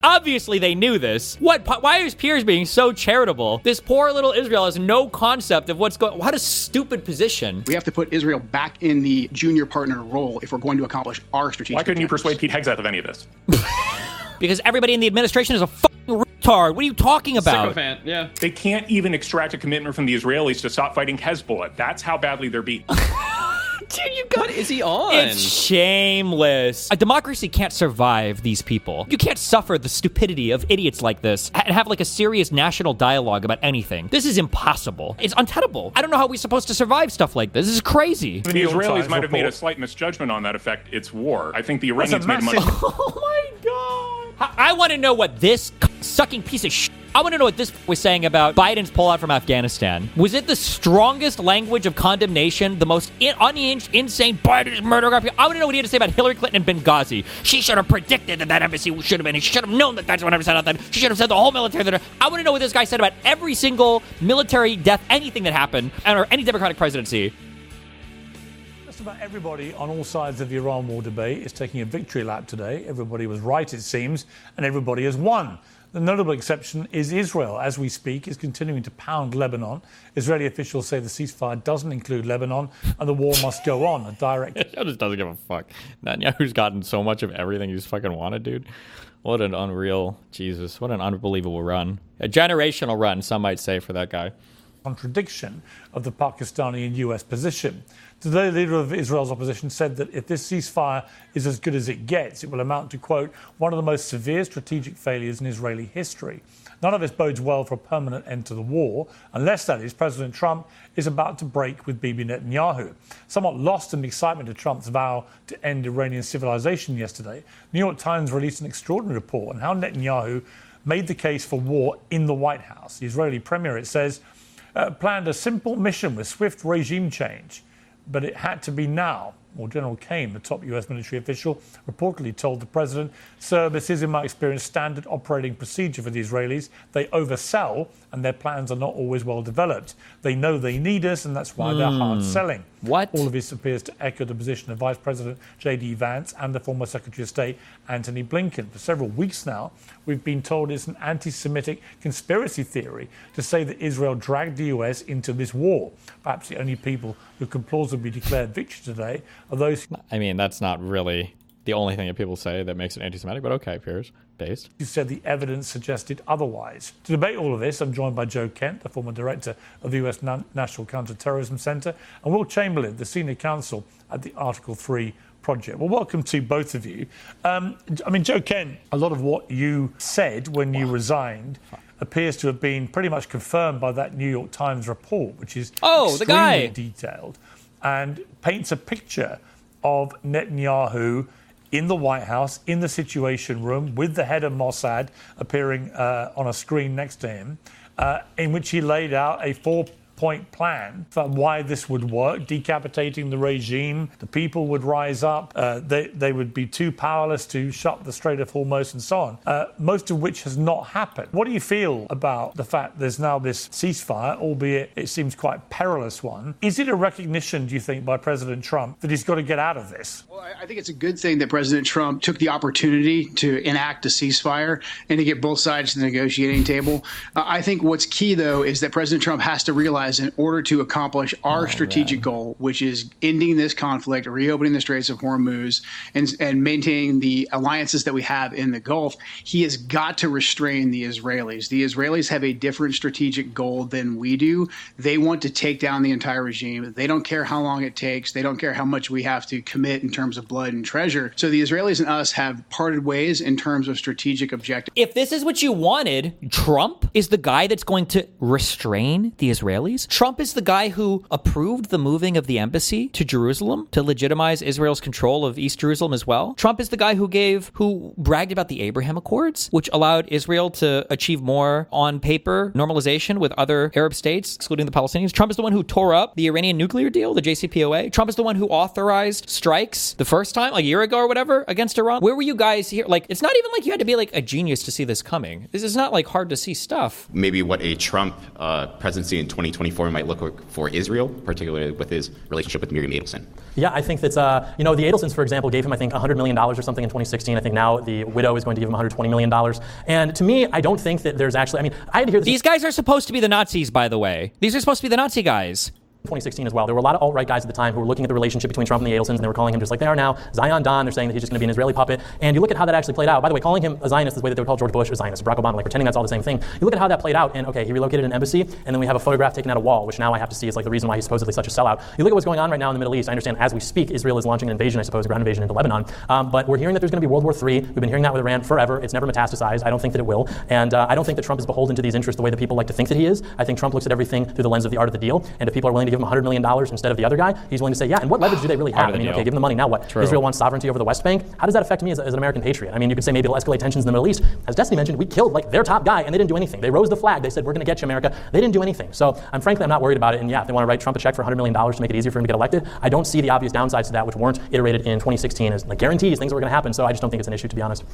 Obviously, they knew this. Why is Piers being so charitable? This poor little Israel has no concept of what's going on. What a stupid position. We have to put Israel back in the junior partner role if we're going to accomplish our strategic Why couldn't you objectives. persuade Pete Hegseth of any of this? Because everybody in the administration is a fucking retard. What are you talking about? Sycophant, yeah. They can't even extract a commitment from the Israelis to stop fighting Hezbollah. That's how badly they're beat. Dude, you got What is he on? It's shameless. A democracy can't survive these people. You can't suffer the stupidity of idiots like this and have like a serious national dialogue about anything. This is impossible. It's untenable. I don't know how we're supposed to survive stuff like this. This is crazy. The Israelis might have made a slight misjudgment on that effect. It's war. I think the Iranians made a much... Oh my God. I want to know what this sucking piece of shit. I want to know what this was saying about Biden's pullout from Afghanistan. Was it the strongest language of condemnation, the most unhinged, insane Biden's murder? I want to know what he had to say about Hillary Clinton and Benghazi. She should have predicted that embassy should have been. She should have known that that's what I said out there. She should have said the whole military. I want to know what this guy said about every single military death, anything that happened, or any Democratic presidency. Just about everybody on all sides of the Iran war debate is taking a victory lap today. Everybody was right, it seems, and everybody has won. The notable exception is Israel. As we speak, is continuing to pound Lebanon. Israeli officials say the ceasefire doesn't include Lebanon and the war must go on. A direct... He just doesn't give a fuck. Netanyahu's gotten so much of everything he's fucking wanted, dude. What an unreal, Jesus, what an unbelievable run. A generational run, some might say, for that guy. Contradiction of the Pakistani and US position. Today, the leader of Israel's opposition said that if this ceasefire is as good as it gets, it will amount to, quote, one of the most severe strategic failures in Israeli history. None of this bodes well for a permanent end to the war, unless, that is, President Trump is about to break with Bibi Netanyahu. Somewhat lost in the excitement of Trump's vow to end Iranian civilization yesterday, New York Times released an extraordinary report on how Netanyahu made the case for war in the White House. The Israeli premier, it says, planned a simple mission with swift regime change, but it had to be now. Well, General Kane, the top US military official, reportedly told the president, "Sir, this is, in my experience, standard operating procedure for the Israelis. They oversell, and their plans are not always well developed. They know they need us, and that's why they're hard selling." What? All of this appears to echo the position of Vice President J.D. Vance and the former Secretary of State Antony Blinken. For several weeks now, we've been told it's an anti-Semitic conspiracy theory to say that Israel dragged the US into this war. Perhaps the only people who can plausibly declare victory today are those... I mean, that's not really the only thing that people say that makes it anti-Semitic, but okay, Piers, based. who said the evidence suggested otherwise. To debate all of this, I'm joined by Joe Kent, the former director of the US National Counterterrorism Center, and Will Chamberlain, the senior counsel at the Article 3 project. Well, welcome to both of you. I mean, Joe Kent, a lot of what you said when you resigned appears to have been pretty much confirmed by that New York Times report, which is extremely detailed and paints a picture of Netanyahu in the White House, in the Situation Room, with the head of Mossad appearing on a screen next to him, in which he laid out a four-point plan for why this would work, decapitating the regime, the people would rise up, they would be too powerless to shut the Strait of Hormuz and so on, most of which has not happened. What do you feel about the fact there's now this ceasefire, albeit it seems quite a perilous one? Is it a recognition, do you think, by President Trump that he's got to get out of this? Well, I think it's a good thing that President Trump took the opportunity to enact a ceasefire and to get both sides to the negotiating table. I think what's key, though, is that President Trump has to realize in order to accomplish our strategic goal, which is ending this conflict, reopening the Straits of Hormuz, and maintaining the alliances that we have in the Gulf, he has got to restrain the Israelis. The Israelis have a different strategic goal than we do. They want to take down the entire regime. They don't care how long it takes. They don't care how much we have to commit in terms of blood and treasure. So the Israelis and us have parted ways in terms of strategic objectives. If this is what you wanted, Trump is the guy that's going to restrain the Israelis? Trump is the guy who approved the moving of the embassy to Jerusalem to legitimize Israel's control of East Jerusalem as well. Trump is the guy who bragged about the Abraham Accords, which allowed Israel to achieve more on paper normalization with other Arab states, excluding the Palestinians. Trump is the one who tore up the Iranian nuclear deal, the JCPOA. Trump is the one who authorized strikes the first time, like a year ago or whatever, against Iran. Where were you guys here? Like, it's not even like you had to be like a genius to see this coming. This is not like hard to see stuff. Maybe what a Trump presidency in 2020 2024 might look for Israel, particularly with his relationship with Miriam Adelson? Yeah, I think that's, the Adelsons, for example, gave him, I think, $100 million or something in 2016. I think now the widow is going to give him $120 million. And to me, I don't think that there's actually, I had to hear this. These guys are supposed to be the Nazis, by the way. These are supposed to be the Nazi guys. 2016 as well. There were a lot of alt-right guys at the time who were looking at the relationship between Trump and the Adelsons, and they were calling him just like they are now, Zion Don. They're saying that he's just going to be an Israeli puppet. And you look at how that actually played out. By the way, calling him a Zionist is the way that they would call George Bush a Zionist, Barack Obama, like pretending that's all the same thing. You look at how that played out, and okay, he relocated an embassy, and then we have a photograph taken at a wall, which now I have to see is like the reason why he's supposedly such a sellout. You look at what's going on right now in the Middle East. I understand as we speak, Israel is launching an invasion, I suppose, a ground invasion into Lebanon. But we're hearing that there's going to be World War III. We've been hearing that with Iran forever. It's never metastasized. I don't think that it will. And I don't think that Trump is beholden to these interests the way that people like to think that he is. I think Trump looks at everything through the lens of the art of the deal. And if people are willing to give him $100 million instead of the other guy, he's willing to say, yeah, and what leverage do they really have? I mean, okay, give them the money, now what? True. Israel wants sovereignty over the West Bank. How does that affect me as an American patriot? I mean, you could say maybe it'll escalate tensions in the Middle East. As Destiny mentioned, we killed like their top guy, and they didn't do anything. They rose the flag. They said, we're going to get you, America. They didn't do anything. So I'm not worried about it. And yeah, if they want to write Trump a check for $100 million to make it easier for him to get elected, I don't see the obvious downsides to that, which weren't iterated in 2016 as like guarantees things that were going to happen. So I just don't think it's an issue, to be honest.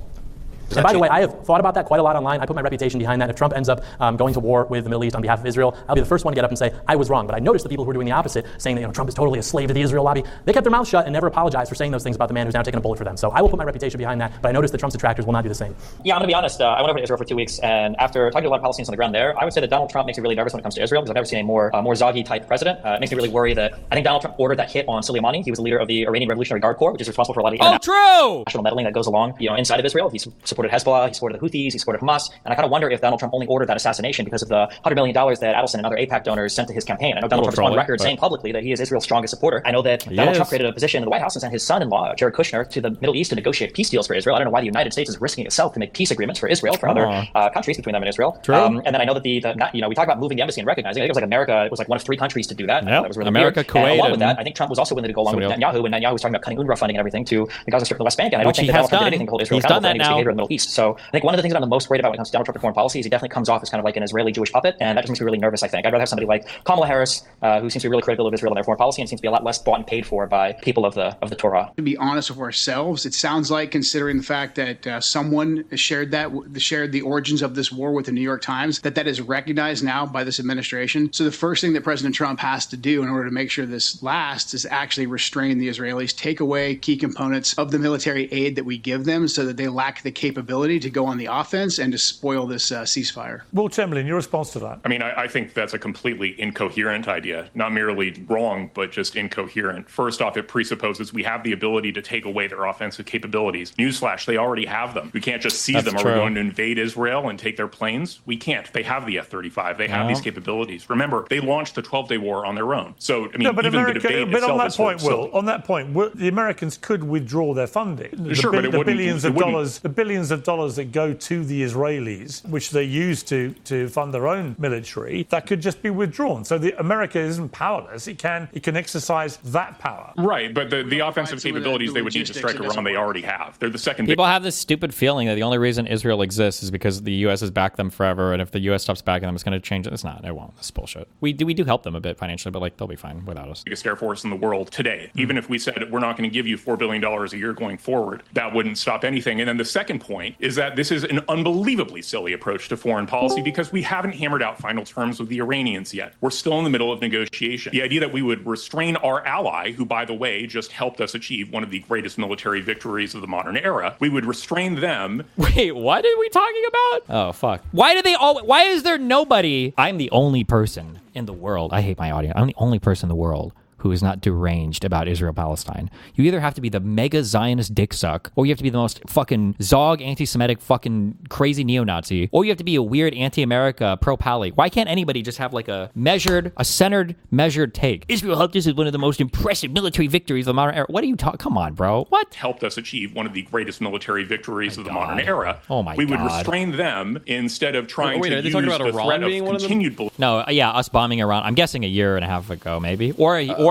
And by the way, I have thought about that quite a lot online. I put my reputation behind that. If Trump ends up going to war with the Middle East on behalf of Israel, I'll be the first one to get up and say, I was wrong. But I noticed the people who were doing the opposite, saying that Trump is totally a slave to the Israel lobby. They kept their mouths shut and never apologized for saying those things about the man who's now taking a bullet for them. So I will put my reputation behind that. But I noticed that Trump's detractors will not do the same. Yeah, I'm going to be honest. I went over to Israel for 2 weeks, and after talking to a lot of Palestinians on the ground there, I would say that Donald Trump makes me really nervous when it comes to Israel, because I've never seen a more Zaghi type president. It makes me really worry that I think Donald Trump ordered that hit on Soleimani. He was the leader of the Iranian Revolutionary Guard Corps, which is responsible for a lot of international meddling that goes along, inside of Israel. He supported Hezbollah, he supported the Houthis, he supported Hamas. And I kind of wonder if Donald Trump only ordered that assassination because of the $100 million that Adelson and other AIPAC donors sent to his campaign. I know Donald Trump is on record saying publicly that he is Israel's strongest supporter. I know that Donald Trump created a position in the White House and sent his son-in-law, Jared Kushner, to the Middle East to negotiate peace deals for Israel. I don't know why the United States is risking itself to make peace agreements for Israel, for other countries between them and Israel. And then I know that we talk about moving the embassy and recognizing. I think it was like America. It was like one of 3 countries to do that. That was really America, weird. Kuwait, and along with that, I think Trump was also willing to go along with Netanyahu, and Netanyahu was talking about cutting UNRWA funding and everything to the Gaza Strip and the West Bank. And I don't think that Donald Trump did anything to hold Israel accountable for any behavior in the Middle East. So I think one of the things that I'm the most worried about when it comes to Donald Trump and foreign policy is he definitely comes off as kind of like an Israeli Jewish puppet, and that just makes me really nervous, I think. I'd rather have somebody like Kamala Harris, who seems to be really critical of Israel and their foreign policy and seems to be a lot less bought and paid for by people of the Torah. To be honest with ourselves, it sounds like, considering the fact that someone shared the origins of this war with the New York Times, that is recognized now by this administration. So the first thing that President Trump has to do in order to make sure this lasts is actually restrain the Israelis, take away key components of the military aid that we give them so that they lack the capability to go on the offense and to spoil this ceasefire. Will Chamberlain, your response to that? I mean, I think that's a completely incoherent idea, not merely wrong, but just incoherent. First off, it presupposes we have the ability to take away their offensive capabilities. Newsflash, they already have them. We can't just seize them. Are we going to invade Israel and take their planes? We can't. They have the F-35. They have these capabilities. Remember, they launched the 12-day war on their own. So, I mean, but even America, the debate but itself on that is point, sort of on that point, the Americans could withdraw their funding. The billions of dollars that go to the Israelis, which they use to fund their own military, that could just be withdrawn. So America isn't powerless. It can exercise that power. Right, but the offensive capabilities they would need to strike Iran, they already have. They're the second. People have this stupid feeling that the only reason Israel exists is because the U.S. has backed them forever, and if the U.S. stops backing them, it's going to change it. It's not. It won't. It's bullshit. We do help them a bit financially, but like they'll be fine without us. Biggest air force in the world today. Even if we said we're not going to give you $4 billion a year going forward, that wouldn't stop anything. And then the second point is that this is an unbelievably silly approach to foreign policy because we haven't hammered out final terms with the Iranians yet. We're still in the middle of negotiation. The idea that we would restrain our ally, who, by the way, just helped us achieve one of the greatest military victories of the modern era, we would restrain them. Wait, what are we talking about? Oh, fuck. Why is there nobody? I'm the only person in the world. I hate my audience. I'm the only person in the world who is not deranged about Israel-Palestine. You either have to be the mega Zionist dick suck, or you have to be the most fucking Zog anti-Semitic fucking crazy neo-Nazi, or you have to be a weird anti-America pro-Pally. Why can't anybody just have like a centered, measured take? Israel helped us with one of the most impressive military victories of the modern era. What are you talking? Come on, bro. What? Helped us achieve one of the greatest military victories of the modern era. Oh my God. We would restrain them instead of trying to use the threat of continued... No, yeah, us bombing Iran. I'm guessing a year and a half ago, maybe, or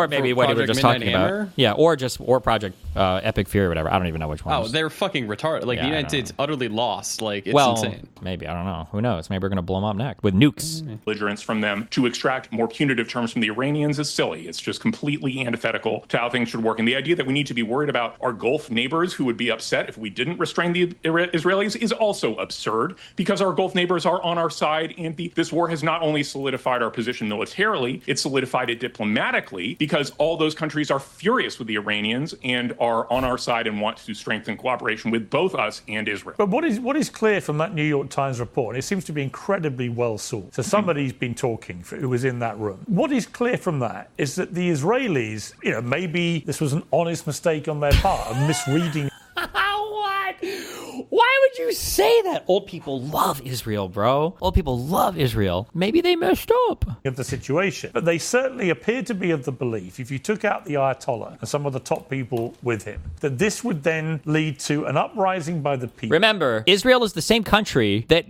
Or maybe what you were Project just Midnight talking Hammer? about. Yeah, or Project Epic Fury or whatever. I don't even know which one. Oh, they're fucking retarded. Like, Yeah, the I United know. States utterly lost. Like, it's well, insane. maybe. I don't know. Who knows? Maybe we're going to blow them up next with nukes. Belligerence from them to extract more punitive terms from the Iranians is silly. It's just completely antithetical to how things should work. And the idea that we need to be worried about our Gulf neighbors who would be upset if we didn't restrain the Israelis is also absurd, because our Gulf neighbors are on our side, and this war has not only solidified our position militarily, it's solidified it diplomatically, because all those countries are furious with the Iranians and are on our side and want to strengthen cooperation with both us and Israel. But what is clear from that New York Times report, it seems to be incredibly well sought. So somebody's been talking who was in that room. What is clear from that is that the Israelis, maybe this was an honest mistake on their part, a misreading. What? Why would you say that? Old people love Israel, bro. Old people love Israel. Maybe they messed up. Of the situation. But they certainly appear to be of the belief, if you took out the Ayatollah and some of the top people with him, that this would then lead to an uprising by the people. Remember, Israel is the same country that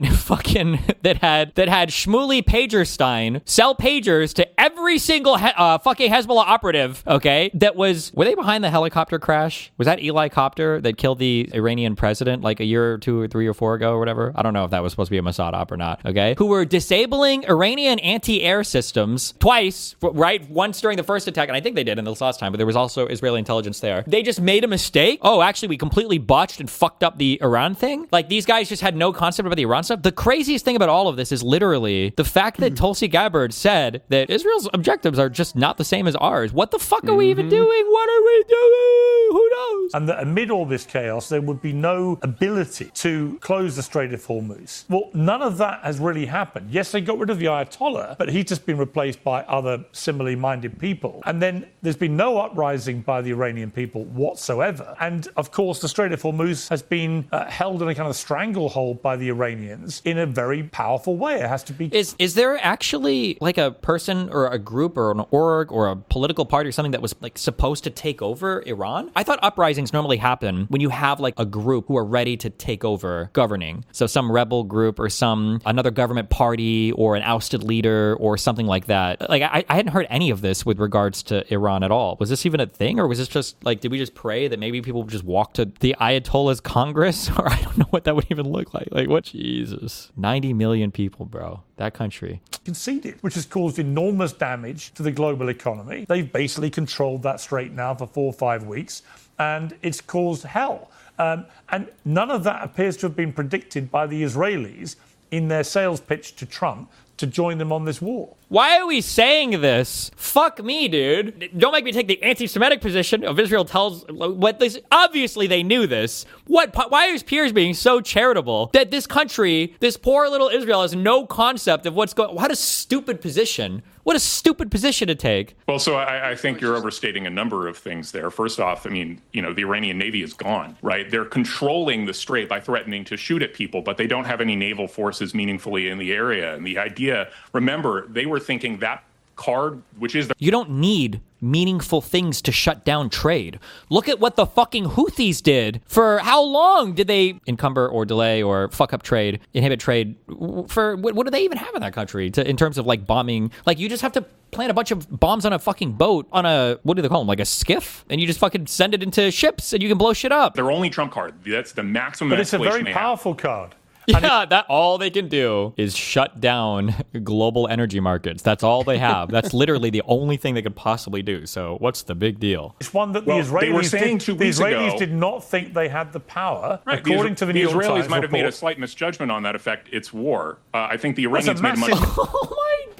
that had Shmuley Pagerstein sell pagers to every single fucking Hezbollah operative, okay? Were they behind the helicopter crash? Was that Eli Copter that killed the Iranian president like a year or 2 or 3 or 4 ago or whatever? I don't know if that was supposed to be a Mossad op or not, okay? Who were disabling Iranian anti-air systems twice, right? Once during the first attack, and I think they did in this last time, but there was also Israeli intelligence there. They just made a mistake. Oh, actually, we completely botched and fucked up the Iran thing. Like, these guys just had no concept about the Iran stuff. The craziest thing about all of this is literally the fact that Tulsi Gabbard said that Israel's objectives are just not the same as ours. What the fuck are we even doing? What are we doing? Who knows? And that amid all this chaos, there would be no ability to close the Strait of Hormuz. Well, none of that has really happened. Yes, they got rid of the Ayatollah, but he's just been replaced by other similarly minded people. And then there's been no uprising by the Iranian people whatsoever. And of course, the Strait of Hormuz has been held in a kind of stranglehold by the Iranians in a very powerful way. It has to be. Is there actually like a person or a group or an org or a political party or something that was like supposed to take over Iran? I thought uprisings normally happen when you have like a group who are ready to take over governing. So some rebel group or another government party or an ousted leader or something like that. Like I hadn't heard any of this with regards to Iran at all. Was this even a thing, or was this just like, did we just pray that maybe people would just walk to the Ayatollah's Congress? Or I don't know what that would even look like. Like, what? Jesus. 90 million people, bro. That country. Conceded, which has caused enormous damage to the global economy. They've basically controlled that strait now for 4 or 5 weeks, and it's caused hell. And none of that appears to have been predicted by the Israelis in their sales pitch to Trump to join them on this war. Why are we saying this? Fuck me, dude. Don't make me take the anti-Semitic position of Israel tells what this. Obviously, they knew this. Why is Piers being so charitable that this country, this poor little Israel, has no concept of what's going? What a stupid position. What a stupid position to take. Well, so I think you're overstating a number of things there. First off, I mean, the Iranian Navy is gone, right? They're controlling the strait by threatening to shoot at people, but they don't have any naval forces meaningfully in the area. And the idea, remember, they were thinking that card, which is you don't need meaningful things to shut down trade. Look at what the fucking Houthis did. For how long did they encumber or delay or fuck up trade, inhibit trade? For what do they even have in that country in terms of like bombing? Like, you just have to plant a bunch of bombs on a fucking boat on a, what do they call them? Like a skiff? And you just fucking send it into ships and you can blow shit up. their only trump card. That's the maximum. But it's a very they have. powerful card. Yeah, that all they can do is shut down global energy markets. That's all they have. That's literally the only thing they could possibly do. So what's the big deal? It's one that Well, the Israelis they were saying 2 weeks the Israelis ago- did not think they had the power, Right. according to the New York Israelis Times might have made a report. slight misjudgment on that effect. It's war. I think the That's a Iranians made a massive- much. Oh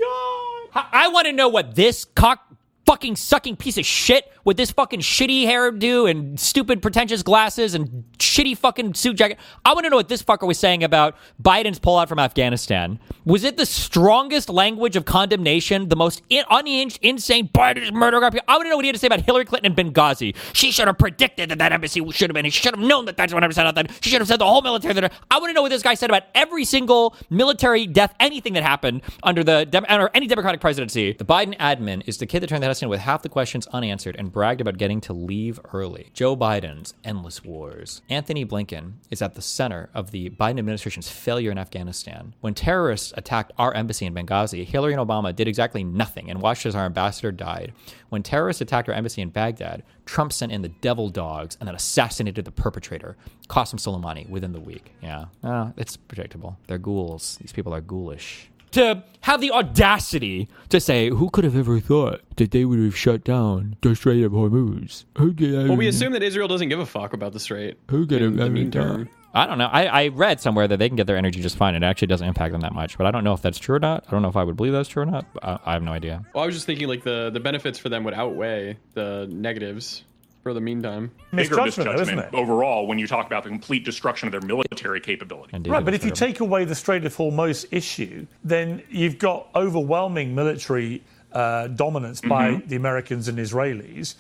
my God. I want to know what this fucking sucking piece of shit with this fucking shitty hairdo and stupid pretentious glasses and shitty fucking suit jacket. I want to know what this fucker was saying about Biden's pullout from Afghanistan. Was it the strongest language of condemnation, the most unhinged, insane Biden's murder? I want to know what he had to say about Hillary Clinton and Benghazi. She should have predicted that embassy should have been. She should have known that that's 100% out. That she should have said the whole military. I want to know what this guy said about every single military death, anything that happened under any Democratic presidency. The Biden admin is the kid that turned the House president with half the questions unanswered and bragged about getting to leave early. Joe Biden's endless wars. Anthony Blinken is at the center of the Biden administration's failure in Afghanistan. When terrorists attacked our embassy in Benghazi, Hillary and Obama did exactly nothing and watched as our ambassador died. When terrorists attacked our embassy in Baghdad, Trump sent in the devil dogs and then assassinated the perpetrator, Qasem Soleimani, within the week. Yeah, it's predictable. They're ghouls. These people are ghoulish. To have the audacity to say, who could have ever thought that they would have shut down the Strait of Hormuz? Well, we assume that Israel doesn't give a fuck about the Strait. Who could have ever thought? I don't know. I read somewhere that they can get their energy just fine. It actually doesn't impact them that much. But I don't know if that's true or not. I don't know if I would believe that's true or not. I have no idea. Well, I was just thinking like the benefits for them would outweigh the negatives for the meantime. Bigger misjudgment overall when you talk about the complete destruction of their military capability. Indeed, right, but if you take away the Strait of Hormuz issue, then you've got overwhelming military dominance by the Americans and Israelis.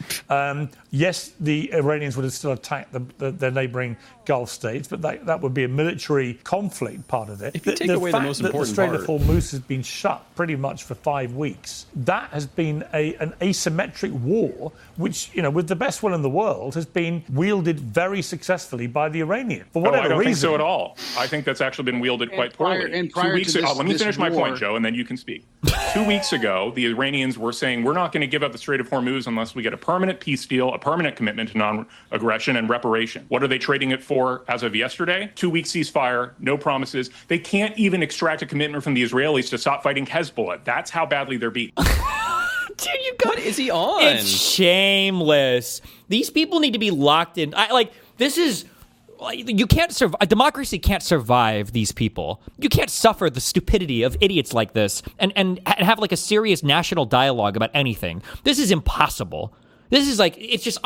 Yes, the Iranians would have still attacked their neighbouring Gulf states, but that would be a military conflict part of it. If you take away the most important part, the Strait of Hormuz has been shut pretty much for 5 weeks. That has been an asymmetric war, which, with the best will in the world, has been wielded very successfully by the Iranians. For whatever I don't reason. think so at all. I think that's actually been wielded quite poorly. 2 weeks ago, let me finish my point, Joe, and then you can speak. 2 weeks ago, the Iranians were saying, we're not going to give up the Strait of Hormuz unless we get a permanent peace deal, a permanent commitment to non-aggression and reparation. What are they trading it for as of yesterday? 2 week ceasefire, no promises. They can't even extract a commitment from the Israelis to stop fighting Hezbollah. That's how badly they're beaten. Dude, what is he on? It's shameless. These people need to be locked in. This is... You can't survive. A democracy can't survive these people. You can't suffer the stupidity of idiots like this and have like a serious national dialogue about anything. This is impossible. This is like, it's just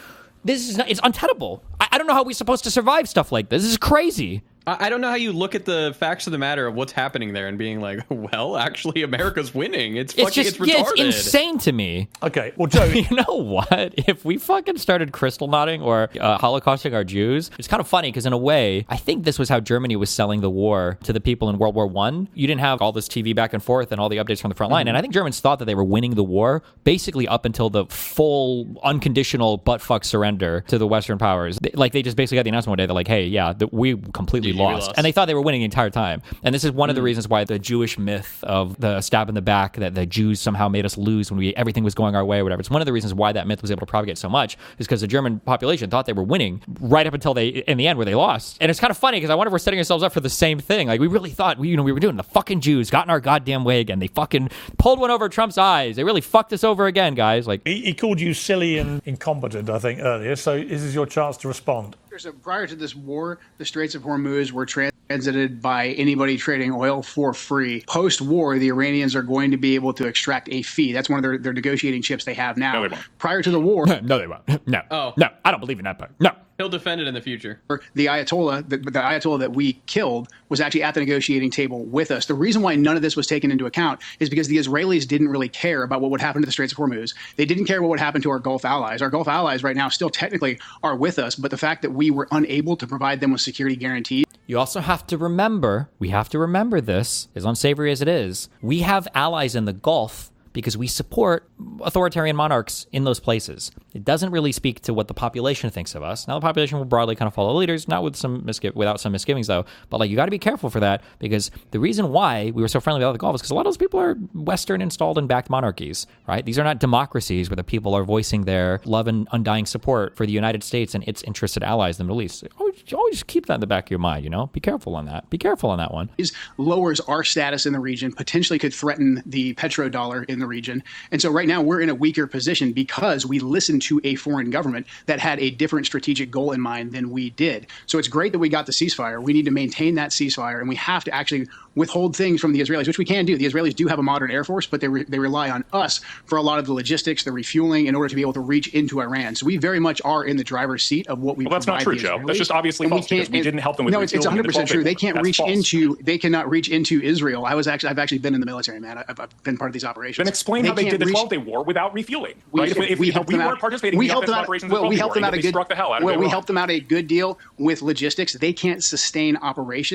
it's untenable. I don't know how we're supposed to survive stuff like this. This is crazy. I don't know how you look at the facts of the matter of what's happening there and being like, well, actually, America's winning. It's retarded. It's insane to me. Okay, well, Joe, you know what? If we fucking started crystal nodding or holocausting our Jews, it's kind of funny because in a way, I think this was how Germany was selling the war to the people in World War I. You didn't have all this TV back and forth and all the updates from the front line. And I think Germans thought that they were winning the war basically up until the full unconditional butt-fuck surrender to the Western powers. They just basically got the announcement one day. They're like, hey, yeah, we completely lost. And they thought they were winning the entire time. And this is one of the reasons why the Jewish myth of the stab in the back, that the Jews somehow made us lose when everything was going our way or whatever. It's one of the reasons why that myth was able to propagate so much, is because the German population thought they were winning right up until in the end where they lost. And it's kind of funny because I wonder if we're setting ourselves up for the same thing. Like, we really thought we were doing the fucking Jews got in our goddamn way again. They fucking pulled one over Trump's eyes. They really fucked us over again, guys. Like, he called you silly and incompetent, I think, earlier. So this is your chance to respond. So prior to this war, the Straits of Hormuz were transited by anybody trading oil for free. Post-war, the Iranians are going to be able to extract a fee. That's one of their negotiating chips they have now. No, they won't. Prior to the war... No, they won't. No. Oh. No, I don't believe in that part. No. He'll defend it in the future. The Ayatollah that we killed was actually at the negotiating table with us. The reason why none of this was taken into account is because the Israelis didn't really care about what would happen to the Straits of Hormuz. They didn't care what would happen to our Gulf allies. Our Gulf allies right now still technically are with us, but the fact that we were unable to provide them with security guarantees. You also have to remember, this, as unsavory as it is, we have allies in the Gulf because we support authoritarian monarchs in those places. It doesn't really speak to what the population thinks of us. Now, the population will broadly kind of follow leaders, not with without some misgivings, though. But you got to be careful for that, because the reason why we were so friendly with the Gulf is because a lot of those people are Western installed and backed monarchies, right? These are not democracies where the people are voicing their love and undying support for the United States and its interested allies in the Middle East. Always keep that in the back of your mind, Be careful on that. Be careful on that one. It lowers our status in the region, potentially could threaten the petrodollar in the region. And so right now we're in a weaker position because we listened to a foreign government that had a different strategic goal in mind than we did. So it's great that we got the ceasefire. We need to maintain that ceasefire, and we have to actually withhold things from the Israelis, which we can do. The Israelis do have a modern air force, but they rely on us for a lot of the logistics, the refueling, in order to be able to reach into Iran. So we very much are in the driver's seat of what we provide. Well, that's not true, Joe. That's just obviously false, because we didn't help them with refueling. No, it's 100% true. They can't reach into. They cannot reach into Israel. I've actually been in the military, man. I've been part of these operations. Then explain how they did the 12-day war without refueling. If we weren't participating, we helped them out. Well, we helped them out a good. We helped them out a good deal with logistics. They can't sustain operations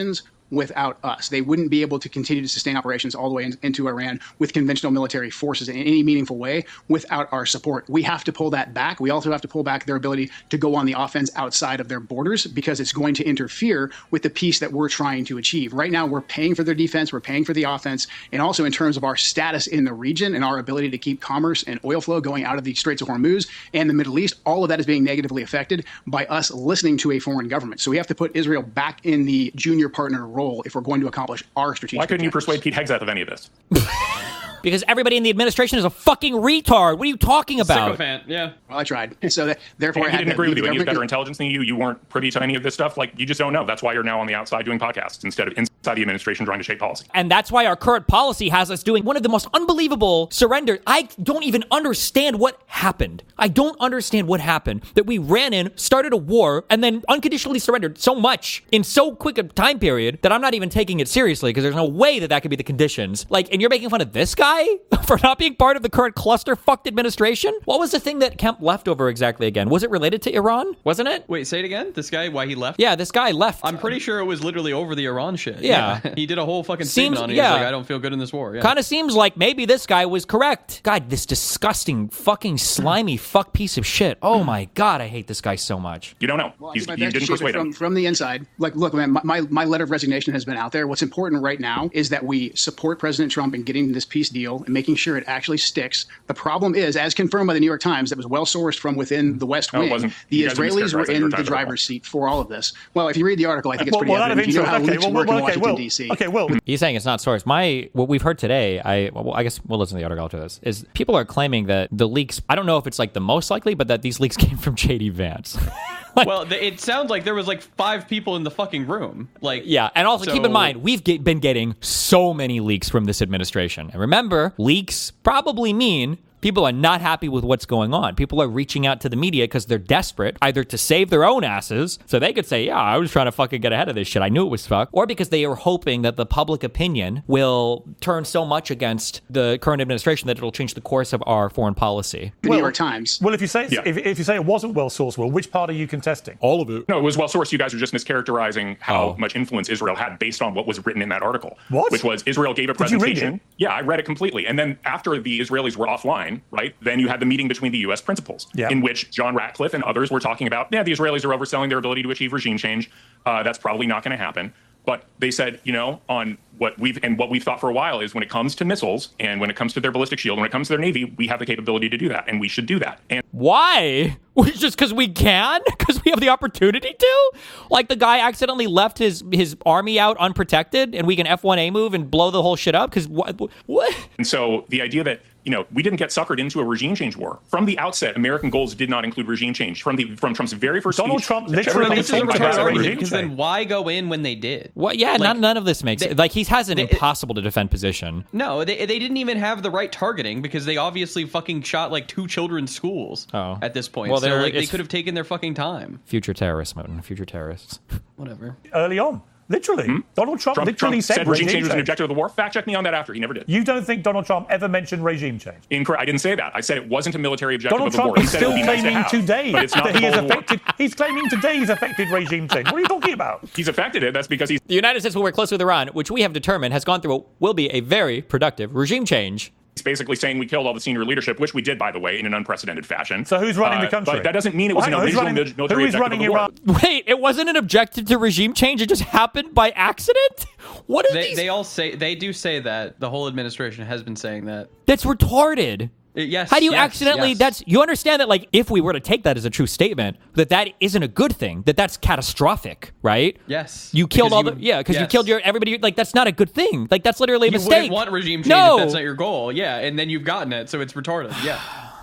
without us. They wouldn't be able to continue to sustain operations all the way into Iran with conventional military forces in any meaningful way without our support. We have to pull that back. We also have to pull back their ability to go on the offense outside of their borders because it's going to interfere with the peace that we're trying to achieve. Right now, we're paying for their defense, we're paying for the offense, and also in terms of our status in the region and our ability to keep commerce and oil flow going out of the Straits of Hormuz and the Middle East, all of that is being negatively affected by us listening to a foreign government. So we have to put Israel back in the junior partner role if we're going to accomplish our strategic Why couldn't you objectives. persuade Pete Hegseth of any of this? Because everybody in the administration is a fucking retard. What are you talking about? Sycophant, yeah. Well, I tried. So therefore, And he didn't agree with you. And he has better intelligence than you. You weren't privy to any of this stuff. Like, you just don't know. That's why you're now on the outside doing podcasts instead of inside the administration trying to shape policy. And that's why our current policy has us doing one of the most unbelievable surrenders. I don't even understand what happened. I don't understand what happened. That we ran in, started a war, and then unconditionally surrendered so much in so quick a time period that I'm not even taking it seriously because there's no way that that could be the conditions. Like, and you're making fun of this guy for not being part of the current cluster-fucked administration? What was the thing that Kemp left over exactly again? Was it related to Iran? Wasn't it? Wait, say it again? This guy, why he left? Yeah, this guy left. I'm pretty sure it was literally over the Iran shit. Yeah. He did a whole fucking statement on it. He was like, I don't feel good in this war. Yeah. Kind of seems like maybe this guy was correct. God, this disgusting, fucking slimy fuck piece of shit. Oh my God, I hate this guy so much. You don't know. Well, You I didn't didn't persuade him. from the inside. Like, look, man, my letter of resignation has been out there. What's important right now is that we support President Trump in getting this peace deal and making sure it actually sticks. The problem is, as confirmed by the New York Times, that was well sourced from within the West No, it Wing. wasn't. The You guys are Israelis were mischaracterizing the New in York the Times driver's seat for all of this. Well, if you read the article, I think it's pretty out of evident. You know how interest, leaks work in Washington, D.C. Okay, Will. He's saying it's not sourced. What we've heard today, I guess we'll listen to the article after this, is people are claiming that the leaks, I don't know if it's like the most likely, but that these leaks came from J.D. Vance. Well, it sounds like there was like 5 people in the fucking room. Like, yeah, and also keep in so- mind, we've been getting so many leaks from this administration. And remember, leaks probably mean people are not happy with what's going on. People are reaching out to the media because they're desperate, either to save their own asses, so they could say, yeah, I was trying to fucking get ahead of this shit. I knew it was fucked. Or because they are hoping that the public opinion will turn so much against the current administration that it'll change the course of our foreign policy. The New York Times. Well, if you say if you say it wasn't well sourced, Will, which part are you contesting? All of it. No, it was well sourced. You guys are just mischaracterizing how much influence Israel had based on what was written in that article. What? Which was Israel gave a Did you read presentation. it? Yeah, I read it completely. And then after the Israelis were offline, right, then you had the meeting between the U.S. principals, in which John Ratcliffe and others were talking about, the Israelis are overselling their ability to achieve regime change. That's probably not going to happen. But they said, on what we've thought for a while is when it comes to missiles and when it comes to their ballistic shield, when it comes to their Navy, we have the capability to do that, and we should do that. And why? Just because we can? Because we have the opportunity to? Like the guy accidentally left his army out unprotected and we can F1A move and blow the whole shit up? Because what? And so the idea that, we didn't get suckered into a regime change war. From the outset, American goals did not include regime change. From Trump's very first Donald speech, Trump literally talked about about regime because then why go in when they did? Well, yeah, none of this makes sense. Like, he has an impossible to defend position. No, they didn't even have the right targeting because they obviously fucking shot like 2 children's schools at this point. Well, so they could have taken their fucking time. Future terrorists, Moten. Future terrorists. Whatever. Early on. Literally. Donald Trump literally said regime change was an objective of the war. Fact check me on that after. He never did. You don't think Donald Trump ever mentioned regime change? Incorrect. I didn't say that. I said it wasn't a military objective Donald of the war. Trump is He said it still would be nice to claiming have, today but it's not that he the has goal of the war. affected. He's claiming today he's affected regime change. What are you talking about? He's affected it. That's because he's. The United States will work closely with Iran, which we have determined has gone through will be a very productive regime change. He's basically saying we killed all the senior leadership, which we did, by the way, in an unprecedented fashion. So who's running the country? But that doesn't mean it was an original military who is objective running of the war. Iran? Wait, it wasn't an objective to regime change. It just happened by accident? What are these? They do say that. The whole administration has been saying that. That's retarded. Yes. How do you accidentally? Yes. You understand that, like, if we were to take that as a true statement, that isn't a good thing. That's catastrophic, right? Yes. You killed because you killed everybody. Like, that's not a good thing. Like, that's literally a mistake. You wouldn't want regime change if that's not your goal. Yeah, and then you've gotten it, so it's retarded. Yeah.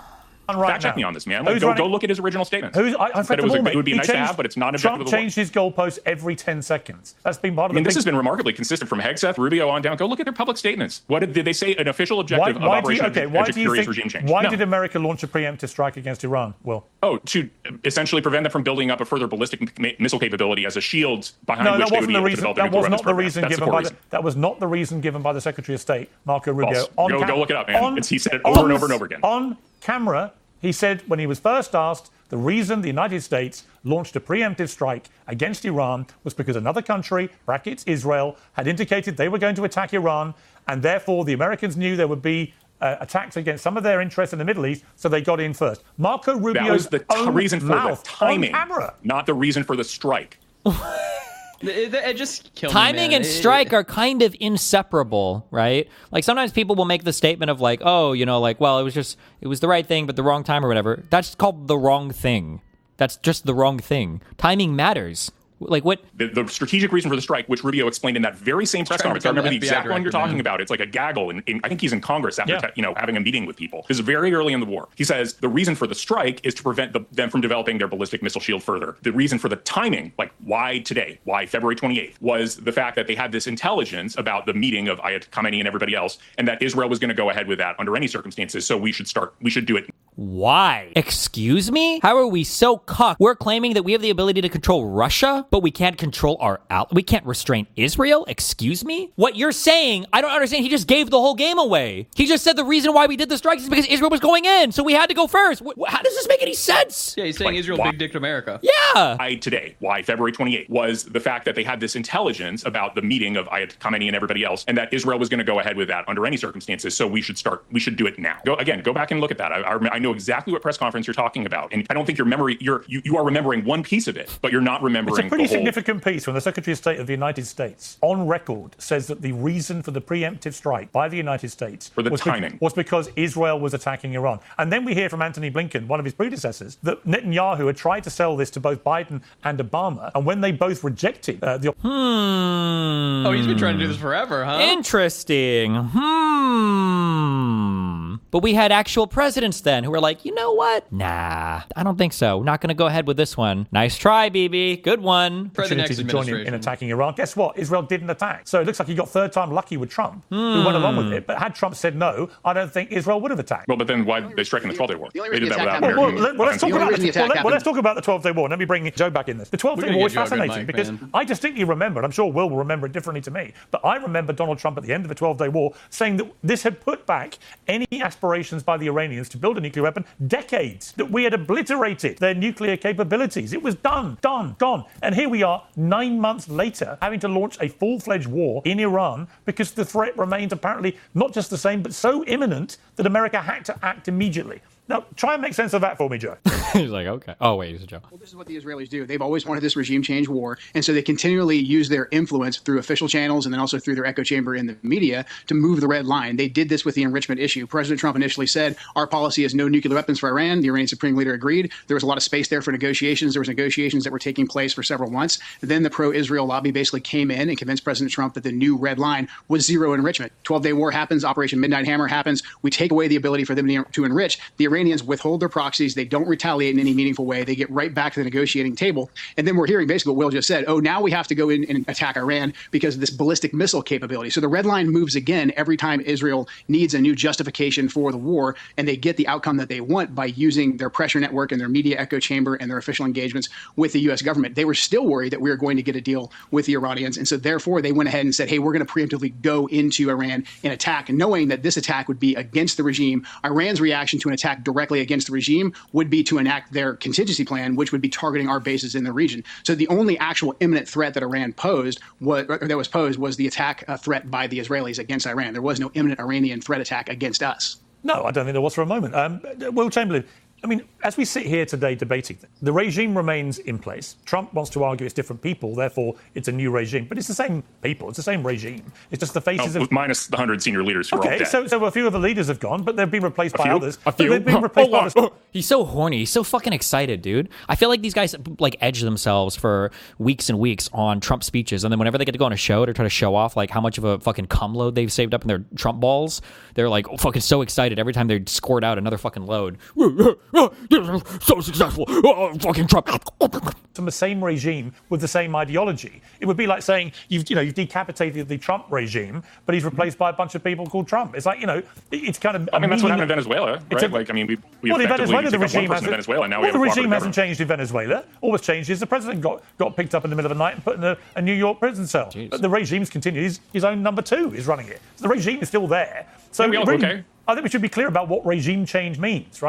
Fact check me on this, man. Like, go look at his original statements. I said it would be nice to have, but it's not an objective of the war. Trump changed his goalposts every 10 seconds. That's been part of this has been remarkably consistent from Hegseth, Rubio on down. Go look at their public statements. What did they say? An official objective of Operation regime change. Why did America launch a preemptive strike against Iran, Will? Oh, to essentially prevent them from building up a further ballistic missile capability as a shield behind which they would be able to develop a nuclear weapons program. That was not the reason given by the Secretary of State, Marco Rubio. Go look it up, man. He said it over and over and over again. On camera, he said when he was first asked, The reason the United States launched a preemptive strike against Iran was because another country, brackets Israel, had indicated they were going to attack Iran, and therefore the Americans knew there would be attacks against some of their interests in the Middle East, so they got in first. Marco Rubio's that was the reason for the timing, camera. Not the reason for the strike. It just killed Timing me, and strike are kind of inseparable, right? Like sometimes people will make the statement of like, oh, you know, like, well, it was the right thing, but the wrong time or whatever. That's called the wrong thing. That's just the wrong thing. Timing matters. Like what? The strategic reason for the strike, which Rubio explained in that very same press conference. I remember the exact one you're talking about. It's like a gaggle, and I think he's in Congress after having a meeting with people. This is very early in the war. He says the reason for the strike is to prevent them from developing their ballistic missile shield further. The reason for the timing, like why today, why February 28th, was the fact that they had this intelligence about the meeting of Ayatollah Khamenei and everybody else, and that Israel was going to go ahead with that under any circumstances. So we should do it. Why? Excuse me? How are we so cucked? We're claiming that we have the ability to control Russia, but we can't control we can't restrain Israel? Excuse me? What you're saying, I don't understand. He just gave the whole game away. He just said the reason why we did the strikes is because Israel was going in, so we had to go first. How does this make any sense? Yeah, he's saying Israel big dicked America. Yeah. Why February 28th, was the fact that they had this intelligence about the meeting of Ayatollah Khamenei and everybody else, and that Israel was going to go ahead with that under any circumstances. So we should do it now. Go back and look at that. I know exactly what press conference you're talking about, and I don't think you are remembering one piece of it, but you're not remembering. It's a pretty significant piece when the Secretary of State of the United States, on record, says that the reason for the preemptive strike by the United States was because Israel was attacking Iran. And then we hear from Antony Blinken, one of his predecessors, that Netanyahu had tried to sell this to both Biden and Obama, and when they both rejected Oh, he's been trying to do this forever, huh? Interesting. But we had actual presidents then who were like, you know what? Nah, I don't think so. Not going to go ahead with this one. Nice try, Bibi. Good one. For the next to join in attacking Iran. Guess what? Israel didn't attack. So it looks like he got third time lucky with Trump, who went along with it. But had Trump said no, I don't think Israel would have attacked. Well, but then why did they strike in the 12-day war? They did that without American. Let's talk about the 12-day war. Let me bring Joe back in this. The 12-day war is fascinating because I distinctly remember, and I'm sure Will remember it differently to me, but I remember Donald Trump at the end of the 12-day war saying that this had put back any aspirations by the Iranians to build a nuclear weapon decades, that we had obliterated their nuclear capabilities. It was done, gone. And here we are 9 months later having to launch a full-fledged war in Iran because the threat remains apparently not just the same, but so imminent that America had to act immediately. Now, try and make sense of that for me, Joe. He's like, okay. Oh, wait, he's a Joe. Well, this is what the Israelis do. They've always wanted this regime change war, and so they continually use their influence through official channels and then also through their echo chamber in the media to move the red line. They did this with the enrichment issue. President Trump initially said, our policy is no nuclear weapons for Iran. The Iranian Supreme Leader agreed. There was a lot of space there for negotiations. There was negotiations that were taking place for several months. Then the pro-Israel lobby basically came in and convinced President Trump that the new red line was zero enrichment. 12-day war happens. Operation Midnight Hammer happens. We take away the ability for them to enrich. The Iranians withhold their proxies. They don't retaliate in any meaningful way. They get right back to the negotiating table. And then we're hearing basically what Will just said. Oh, now we have to go in and attack Iran because of this ballistic missile capability. So the red line moves again every time Israel needs a new justification for the war, and they get the outcome that they want by using their pressure network and their media echo chamber and their official engagements with the U.S. government. They were still worried that we were going to get a deal with the Iranians. And so therefore they went ahead and said, hey, we're going to preemptively go into Iran and attack, knowing that this attack would be against the regime. Iran's reaction to an attack directly against the regime would be to enact their contingency plan, which would be targeting our bases in the region. So the only actual imminent threat that Iran posed was the attack threat by the Israelis against Iran. There was no imminent Iranian threat attack against us. No, I don't think there was for a moment. Will Chamberlain, I mean, as we sit here today debating, the regime remains in place. Trump wants to argue it's different people, therefore it's a new regime. But it's the same people, it's the same regime. It's just the faces of... Minus the 100 senior leaders who are all dead. So a few of the leaders have gone, but they've been replaced by others. A few? They've been replaced by others. He's so horny. He's so fucking excited, dude. I feel like these guys like edge themselves for weeks and weeks on Trump speeches, and then whenever they get to go on a show to try to show off like how much of a fucking cum load they've saved up in their Trump balls, they're like fucking so excited every time they squirt out another fucking load. So successful. Fucking Trump. From the same regime with the same ideology. It would be like saying you've decapitated the Trump regime, but he's replaced by a bunch of people called Trump. It's like, it's kind of... I mean, that's what happened in Venezuela, right? We Venezuela, the regime hasn't... Venezuela, now the regime hasn't changed in Venezuela. All that's changed is the president got picked up in the middle of the night and put in a New York prison cell. Jeez. But the regime's continued. His own number two is running it. So the regime is still there. So okay. I think we should be clear about what regime change means, right?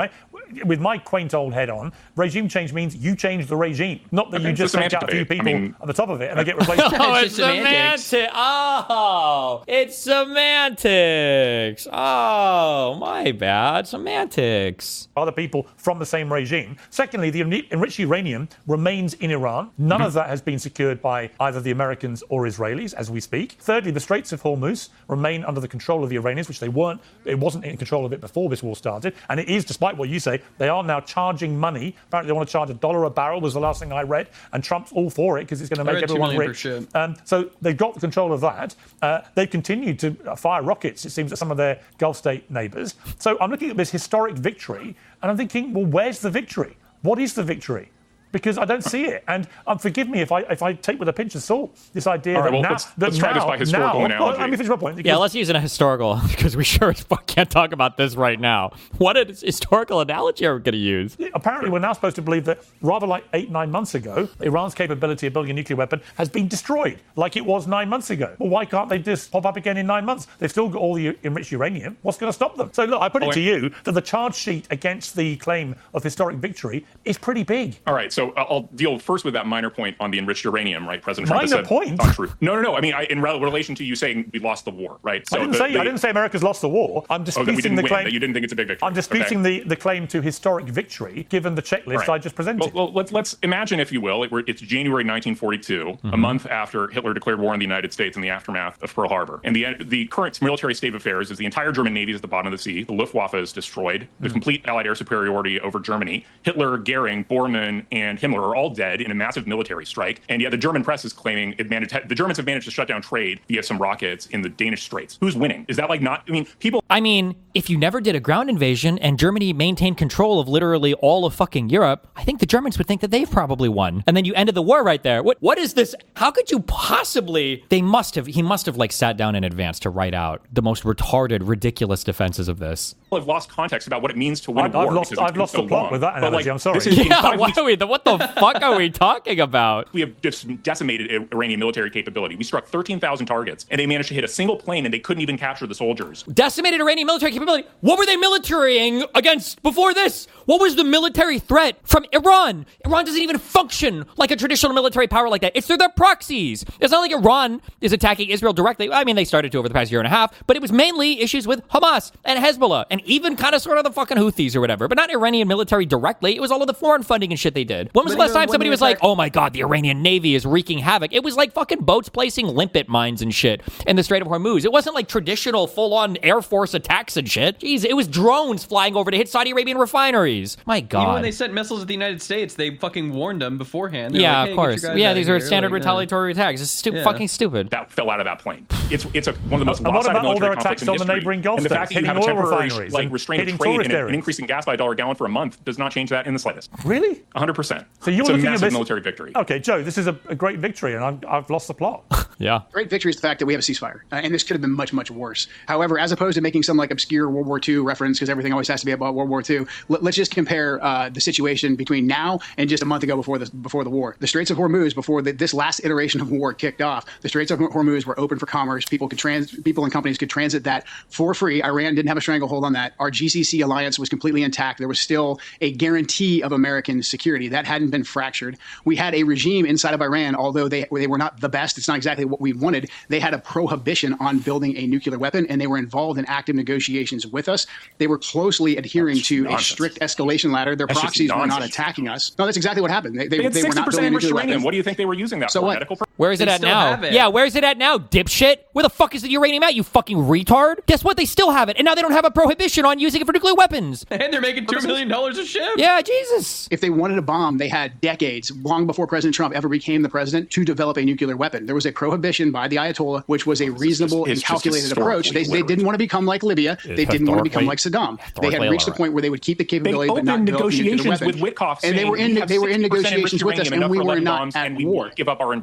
with my quaint old head on, regime change means you change the regime, not that you just take out a few people at the top of it and they get replaced. It's semantics. Oh, it's semantics. Oh, my bad. Semantics. Other people from the same regime. Secondly, the enriched uranium remains in Iran. None of that has been secured by either the Americans or Israelis as we speak. Thirdly, the Straits of Hormuz remain under the control of the Iranians, which it wasn't in control of it before this war started. And it is, despite what you say, they are now charging money. Apparently they want to charge $1 a barrel was the last thing I read. And Trump's all for it because it's going to make everyone rich. So they've got control of that. They've continued to fire rockets, it seems, at some of their Gulf state neighbours. So I'm looking at this historic victory and I'm thinking, well, where's the victory? What is the victory? Because I don't see it. And forgive me if I take with a pinch of salt this idea let's try this by historical analogy. Let me finish my point. Yeah, let's use a historical, because we sure as fuck can't talk about this right now. What historical analogy are we going to use? Apparently, we're now supposed to believe that rather like 8-9 months ago, Iran's capability of building a nuclear weapon has been destroyed, like it was 9 months ago. Well, why can't they just pop up again in 9 months? They've still got all the enriched uranium. What's going to stop them? So, look, I put it to you that the charge sheet against the claim of historic victory is pretty big. All right, so I'll deal first with that minor point on the enriched uranium, right? President Trump minor point? Untrue. No. I mean, in relation to you saying we lost the war, right? So I didn't say America's lost the war. I'm disputing the claim. That you didn't think it's a big victory. I'm disputing the claim to historic victory, given the checklist I just presented. Well, let's imagine, if you will, it's January 1942, a month after Hitler declared war on the United States in the aftermath of Pearl Harbor. And the current military state of affairs is the entire German Navy is at the bottom of the sea. The Luftwaffe is destroyed. The complete Allied air superiority over Germany. Hitler, Goering, Bormann, and Himmler are all dead in a massive military strike, and yet the German press is claiming the Germans have managed to shut down trade via some rockets in the Danish Straits. Who's winning? Is that if you never did a ground invasion and Germany maintained control of literally all of fucking Europe, I think the Germans would think that they've probably won. And then you ended the war right there. What is this? How could you possibly? He must have like sat down in advance to write out the most retarded, ridiculous defenses of this. People have lost context about what it means to win a war. I've lost the plot with that analogy. I'm sorry. What the fuck are we talking about? We have just decimated Iranian military capability. We struck 13,000 targets, and they managed to hit a single plane, and they couldn't even capture the soldiers. Decimated Iranian military capability? What were they militarying against before this? What was the military threat from Iran? Iran doesn't even function like a traditional military power like that. It's through their proxies. It's not like Iran is attacking Israel directly. I mean, they started to over the past year and a half, but it was mainly issues with Hamas and Hezbollah, and even kind of sort of the fucking Houthis or whatever, but not Iranian military directly. It was all of the foreign funding and shit they did. When was the last time somebody was like, oh my God, the Iranian Navy is wreaking havoc? It was like fucking boats placing limpet mines and shit in the Strait of Hormuz. It wasn't like traditional full-on Air Force attacks and shit. Jeez, it was drones flying over to hit Saudi Arabian refineries. My God. Even when they sent missiles at the United States, they fucking warned them beforehand. Yeah, like, hey, of course. Yeah, these are standard retaliatory attacks. It's fucking stupid. That fell out of that plane. It's one of the most lopsided military conflicts in history. The neighboring Gulf and the fact that you have a temporary restraint of trade and an increasing gas by $1 a gallon for a month does not change that in the slightest. Really? 100%. So you're it's looking a massive at this military victory. Okay, Joe, this is a great victory, and I've lost the plot. Yeah. Great victory is the fact that we have a ceasefire, and this could have been much, much worse. However, as opposed to making some like obscure World War II reference, because everything always has to be about World War II, let's just compare the situation between now and just a month ago before the war. The Straits of Hormuz, before this last iteration of war kicked off, the Straits of Hormuz were open for commerce. People and companies could transit that for free. Iran didn't have a stranglehold on that. Our GCC alliance was completely intact. There was still a guarantee of American security. That hadn't been fractured. We had a regime inside of Iran, although they were not the best. It's not exactly what we wanted. They had a prohibition on building a nuclear weapon, and they were involved in active negotiations with us. They were closely adhering to a strict escalation ladder. Their proxies were not attacking us. No, that's exactly what happened. They had 60% were not building nuclear weapons. What do you think they were using that so for? What? Medical purposes? Where is it at now? Yeah, where is it at now, dipshit? Where the fuck is the uranium at, you fucking retard? Guess what? They still have it, and now they don't have a prohibition on using it for nuclear weapons. And they're making $2 million a ship. Yeah, Jesus. If they wanted a bomb, they had decades, long before President Trump ever became the president, to develop a nuclear weapon. There was a prohibition by the Ayatollah, which was a reasonable and calculated approach. They didn't want to become like Libya. They didn't want to become like Saddam. They had reached the point where they would keep the capability but not develop a nuclear weapon. With Witkoff, and they were in negotiations with us, and we were not at war. Give up our enrichment rights.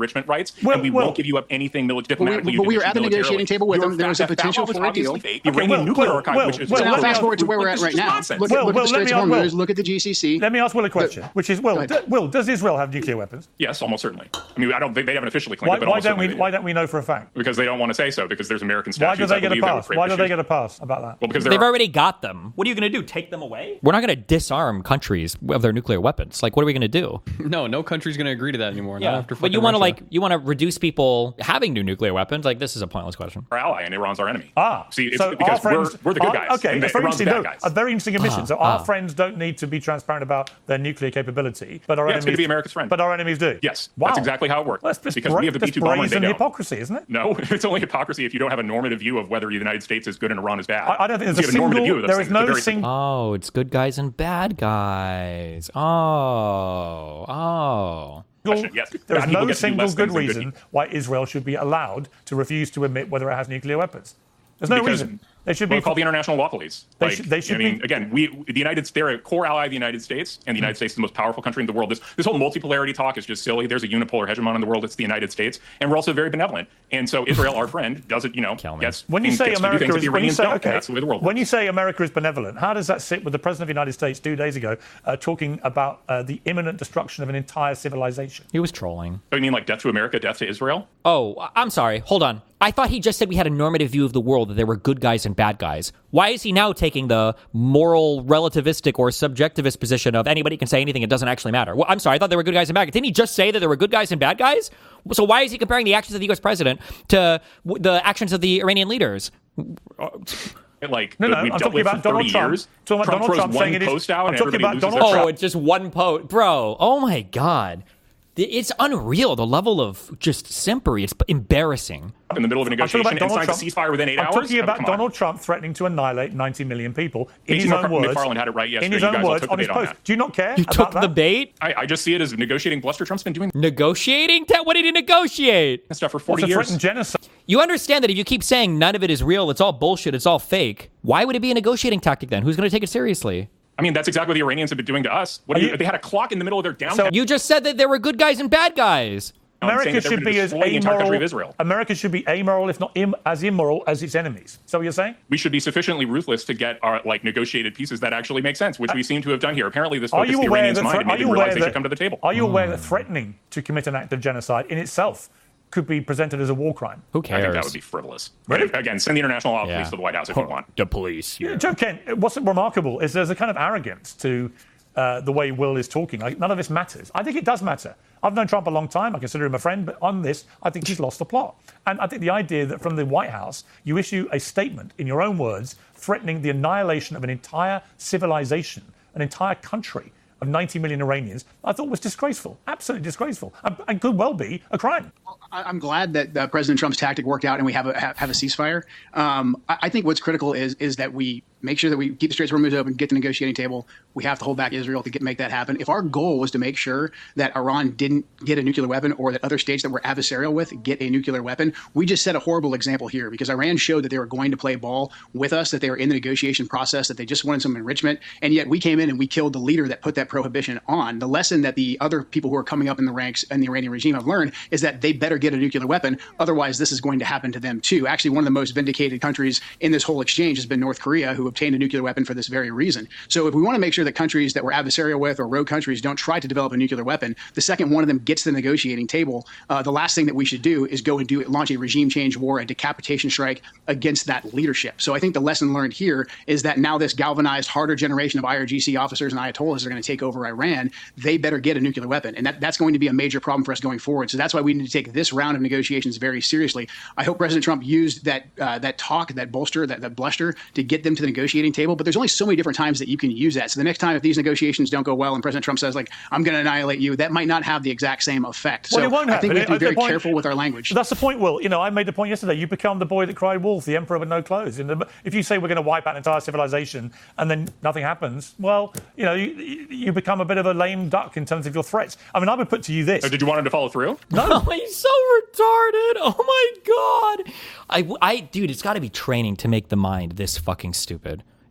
rights, and we won't give you up anything diplomatically. But we were at the negotiating table with them. There was a potential for a deal. The Iranian nuclear archive, which is now fast forward to where we're at right now. Look at the Straits of Hormuz. Look at the GCC. Let me ask Will a question, which is, Will, does Israel have nuclear weapons? Yes, almost certainly. I mean, they haven't officially claimed it, but why don't we know for a fact? Because they don't want to say so, because there's American statutes. Why do they get a pass? Why do they get a pass about that? Well, because they've already got them. What are you going to do? Take them away? We're not going to disarm countries of their nuclear weapons. Like, what are we going to do? No country's going to agree to that anymore. Yeah, not after but you want to reduce people having new nuclear weapons? Like, this is a pointless question. Our ally and Iran's our enemy. See, it's so because friends, we're the good guys. Okay, and it's very Iran's the interesting. bad guys. A very interesting admission. So our friends don't need to be transparent about their nuclear capability, but our enemies it's going to be America's friend. But our enemies do. Yes, wow. That's exactly how it works. Well, because we have the B-2 bomber and they don't. Hypocrisy, isn't it? No, it's only hypocrisy if you don't have a normative view of whether the United States is good and Iran is bad. I don't think there's a single. There is no single. Oh, it's good guys and bad guys. Yes. There is no single good reason why Israel should be allowed to refuse to admit whether it has nuclear weapons. There's no reason. They should be called the international law police. They're a core ally of the United States, and the United States is the most powerful country in the world. This whole multipolarity talk is just silly. There's a unipolar hegemon in the world. It's the United States, and we're also very benevolent. And so Israel, our friend, does it. When you say America is, that's the way the world works. When you say America is benevolent, how does that sit with the President of the United States 2 days ago talking about the imminent destruction of an entire civilization? He was trolling. Oh, you mean like death to America, death to Israel? Oh, I'm sorry. Hold on. I thought he just said we had a normative view of the world, that there were good guys and bad guys. Why is he now taking the moral, relativistic, or subjectivist position of anybody can say anything, it doesn't actually matter? Well, I'm sorry, I thought there were good guys and bad guys. Didn't he just say that there were good guys and bad guys? So why is he comparing the actions of the U.S. president to the actions of the Iranian leaders? I'm talking about Donald Trump. Trump throws one post out and everybody loses their trust. Oh, it's just one post. Bro, oh my God. It's unreal, the level of just simpery. It's embarrassing. In the middle of a negotiation and signs a ceasefire within 8 hours? I'm talking about Donald Trump threatening to annihilate 90 million people in his own words. McFarland had it right yesterday. In his own words, on his post. Do you not care You took the bait? I just see it as negotiating bluster. Trump's been doing negotiating? What did he negotiate? That stuff for 40 years. Threatened genocide. You understand that if you keep saying none of it is real, it's all bullshit, it's all fake, why would it be a negotiating tactic then? Who's going to take it seriously? I mean, that's exactly what the Iranians have been doing to us. They had a clock in the middle of their downtown. You just said that there were good guys and bad guys. America should be as amoral. America should be amoral, if not as immoral as its enemies. So what you're saying? We should be sufficiently ruthless to get our negotiated pieces that actually make sense, which we seem to have done here. Apparently, this focused the Iranians' mind and made them realize they should come to the table. Are you aware that threatening to commit an act of genocide in itself could be presented as a war crime? Who cares? I think that would be frivolous. Really? Again, send the international law police to the White House if you want. The police. Yeah. Joe Kent, what's remarkable is there's a kind of arrogance to the way Will is talking. Like, none of this matters. I think it does matter. I've known Trump a long time. I consider him a friend. But on this, I think he's lost the plot. And I think the idea that from the White House, you issue a statement, in your own words, threatening the annihilation of an entire civilization, an entire country of 90 million Iranians, I thought was disgraceful, absolutely disgraceful, and could well be a crime. I'm glad that President Trump's tactic worked out and we have a ceasefire. I think what's critical is that we make sure that we keep the Straits of Hormuz open, get the negotiating table. We have to hold back Israel to make that happen. If our goal was to make sure that Iran didn't get a nuclear weapon or that other states that we're adversarial with get a nuclear weapon, we just set a horrible example here because Iran showed that they were going to play ball with us, that they were in the negotiation process, that they just wanted some enrichment. And yet we came in and we killed the leader that put that prohibition on. The lesson that the other people who are coming up in the ranks in the Iranian regime have learned is that they better get a nuclear weapon. Otherwise, this is going to happen to them, too. Actually, one of the most vindicated countries in this whole exchange has been North Korea, who obtained a nuclear weapon for this very reason. So if we want to make sure that countries that we're adversarial with or rogue countries don't try to develop a nuclear weapon, the second one of them gets to the negotiating table, the last thing that we should do is go and launch a regime change war, a decapitation strike against that leadership. So I think the lesson learned here is that now this galvanized, harder generation of IRGC officers and Ayatollahs are going to take over Iran. They better get a nuclear weapon. And that's going to be a major problem for us going forward. So that's why we need to take this round of negotiations very seriously. I hope President Trump used that talk, that bolster, that bluster to get them to the negotiating table. But there's only so many different times that you can use that. So the next time if these negotiations don't go well and President Trump says, I'm going to annihilate you, that might not have the exact same effect. Well, so it won't happen. I think we have to be very careful with our language. That's the point, Will. I made the point yesterday. You become the boy that cried wolf, the emperor with no clothes. If you say we're going to wipe out an entire civilization and then nothing happens, well, you become a bit of a lame duck in terms of your threats. I mean, I would put to you this. Did you want him to follow through? No. He's so retarded. Oh, my God. Dude, it's got to be training to make the mind this fucking stupid.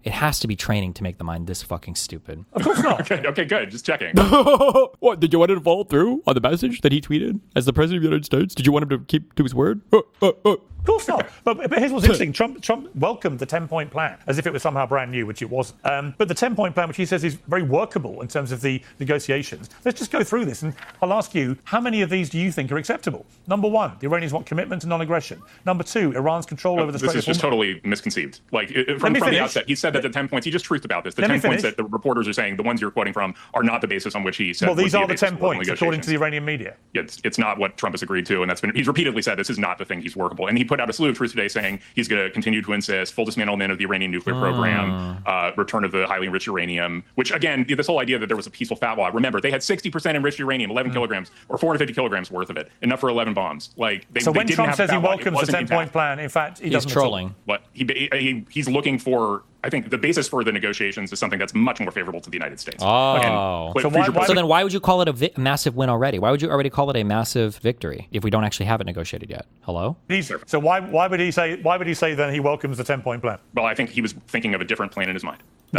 It has to be training to make the mind this fucking stupid. Of course not. Okay, good. Just checking. What, did you want him to follow through on the message that he tweeted as the president of the United States? Did you want him to keep to his word? Of course not. But here's what's interesting. Trump welcomed the 10-point plan as if it was somehow brand new, which it wasn't. But the 10-point plan, which he says is very workable in terms of the negotiations. Let's just go through this, and I'll ask you, how many of these do you think are acceptable? Number one, the Iranians want commitment to non-aggression. Number two, Iran's control over the Strait of Hormuz. This is just totally misconceived. Like, from the outset, he said that the 10 points, he just truthed about this. The 10 points that the reporters are saying, the ones you're quoting from, are not the basis on which he said. Well, these are the 10 points, according to the Iranian media. It's not what Trump has agreed to, and he's repeatedly said this is not the thing he's workable. And he put out a slew of truths today saying he's going to continue to insist full dismantlement of the Iranian nuclear program, return of the highly enriched uranium, which, again, this whole idea that there was a peaceful fatwa. Remember, they had 60% enriched uranium, 11 kilograms, or 450 kilograms worth of it, enough for 11 bombs. Like, so when Trump says he welcomes the 10-point plan, in fact, he doesn't. He's trolling. But he's looking for, I think the basis for the negotiations is something that's much more favorable to the United States. Oh. So then why would you call it a massive win already? Why would you already call it a massive victory if we don't actually have it negotiated yet? Hello? So why would he say then he welcomes the 10-point plan? Well, I think he was thinking of a different plan in his mind.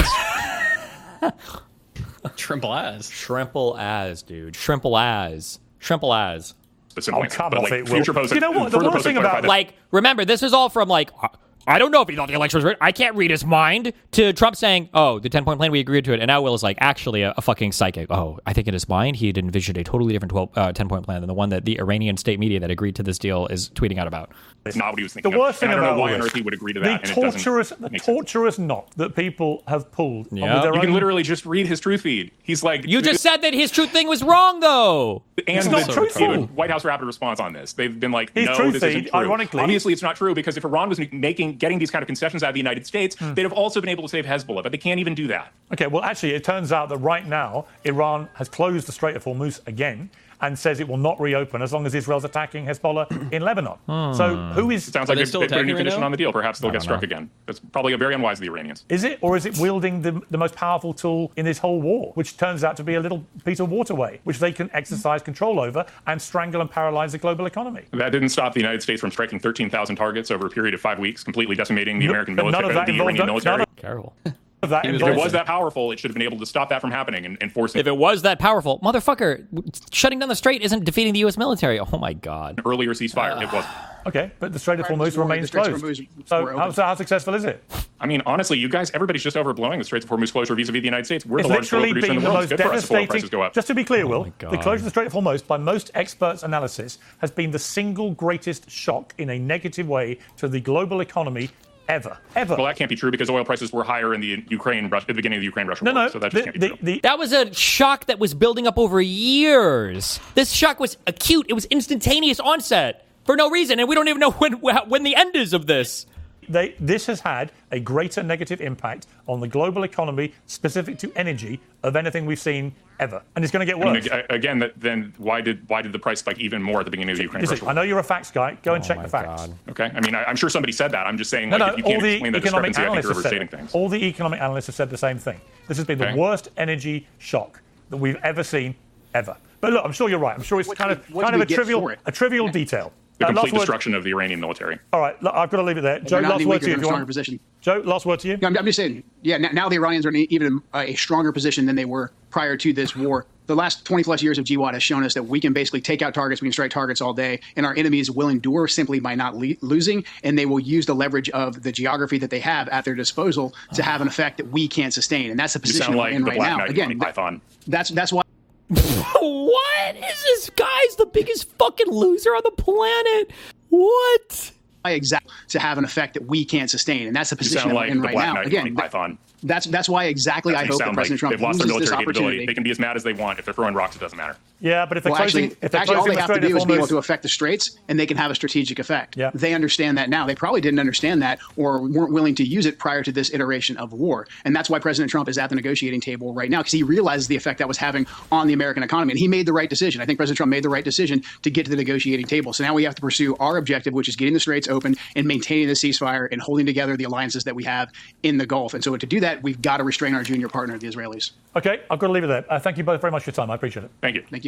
Trimple as. Shrimple as, dude. Shrimple as. Shrimple as. Oh, come off it, Will. Future post, you know what? The worst thing about like, remember, this is all from like, I don't know if he thought the election was rigged. I can't read his mind. To Trump saying, oh, the 10-point plan, we agreed to it. And now Will is like, actually, a fucking psychic. Oh, I think in his mind, he had envisioned a totally different 10-point plan than the one that the Iranian state media that agreed to this deal is tweeting out about. It's not what he was thinking. The worst thing I don't about know why on earth he would agree to that. The torturous knot that people have pulled. Yeah. You can literally just read his truth feed. He's like, you just said that his truth thing was wrong, though. And it's not truthful. White House rapid response on this. They've been like, his no, truth this feed, isn't true. ironically, obviously, it's not true because if Iran was getting these kind of concessions out of the United States, they'd have also been able to save Hezbollah, but they can't even do that. Okay, well, actually, it turns out that right now, Iran has closed the Strait of Hormuz again and says it will not reopen as long as Israel's attacking Hezbollah in Lebanon. So who is... It sounds like they put a new condition on the deal. Perhaps they'll get struck again. That's probably very unwise of the Iranians. Is it? Or is it wielding the most powerful tool in this whole war, which turns out to be a little piece of waterway, which they can exercise control over and strangle and paralyze the global economy? That didn't stop the United States from striking 13,000 targets over a period of 5 weeks, completely decimating the American military. The Iranian military. Careful. If it was that powerful, it should have been able to stop that from happening and force it. If it was that powerful, motherfucker, shutting down the strait isn't defeating the U.S. military. Oh, my God. An earlier ceasefire, it wasn't. Okay, but the Strait of Hormuz remains closed. So how successful is it? I mean, honestly, you guys, everybody's just overblowing the Straits of Hormuz closure vis-a-vis the United States. We're it's the largest oil literally producer in been the the world. most Good for us if oil prices devastating. go up. Just to be clear, Will, God. the closure of the Strait of Hormuz, by most experts' analysis, has been the single greatest shock in a negative way to the global economy ever. Well, that can't be true because oil prices were higher in the at the beginning of the Ukraine-Russia war. So that just can't be true. That was a shock that was building up over years. This shock was acute. It was instantaneous onset for no reason, and we don't even know when the end is of this. This has had a greater negative impact on the global economy, specific to energy, of anything we've seen ever, and it's going to get worse. I mean, again, then why did the price spike even more at the beginning of the Ukraine-Russia war? I know you're a facts guy. Go and check the facts. God. Okay, I mean, I'm sure somebody said that. I'm just saying, if you can't explain the discrepancy, I think you're overstating things. All the economic analysts have said the same thing. This has been the worst energy shock that we've ever seen, ever. But look, I'm sure you're right. I'm sure it's kind of a trivial detail. The complete destruction of the Iranian military. All right, look, I've got to leave it there. Joe, last word to you. Joe, last word to you. I'm just saying, now the Iranians are in even a stronger position than they were prior to this war. The last 20-plus years of GWAT has shown us that we can basically take out targets, we can strike targets all day, and our enemies will endure simply by not losing, and they will use the leverage of the geography that they have at their disposal to have an effect that we can't sustain, and that's the position we're in right now. Again, that's why. What is this guy's the biggest fucking loser on the planet? What? Exactly, to have an effect that we can't sustain, and that's the position we're in right now. Again, that's why exactly I hope that President Trump uses this opportunity. They can be as mad as they want. If they're throwing rocks, it doesn't matter. Yeah, but if they're closing, all they have to do is be able to affect the straits, and they can have a strategic effect. Yeah. They understand that now. They probably didn't understand that or weren't willing to use it prior to this iteration of war. And that's why President Trump is at the negotiating table right now, because he realizes the effect that was having on the American economy. And he made the right decision. I think President Trump made the right decision to get to the negotiating table. So now we have to pursue our objective, which is getting the straits open and maintaining the ceasefire and holding together the alliances that we have in the Gulf. And so to do that, we've got to restrain our junior partner, the Israelis. Okay, I've got to leave it there. Thank you both very much for your time. I appreciate it. Thank you. Thank you.